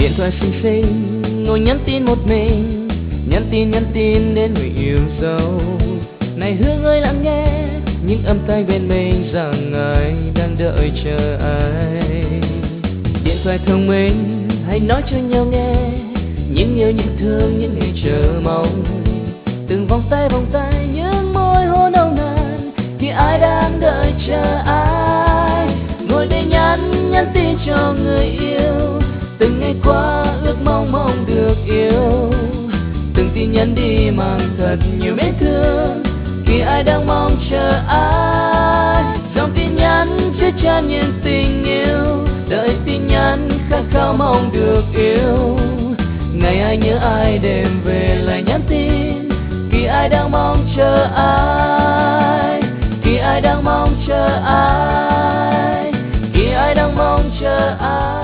Điện thoại xinh xinh ngồi nhắn tin một mình, nhắn tin đến người yêu dấu. Này Hương ơi lắng nghe những âm thanh bên mình, rằng ai đang đợi chờ ai. Điện thoại thông minh hãy nói cho nhau nghe những yêu những thương, những ngày chờ mong. Từng vòng tay những môi hôn nồng nàn, thì ai đang đợi chờ ai. Ngồi đây nhắn tin cho người yêu, từng ngày qua ước mong được yêu. Từng tin nhắn đi mang thật nhiều mến thương, khi ai đang mong chờ ai. Dòng tin nhắn chứa chan những tình yêu, đợi tin nhắn khát khao mong được yêu. Ngày ai nhớ ai đêm về lại nhắn tin, khi ai đang mong chờ ai. Khi ai đang mong chờ ai, khi ai đang mong chờ ai.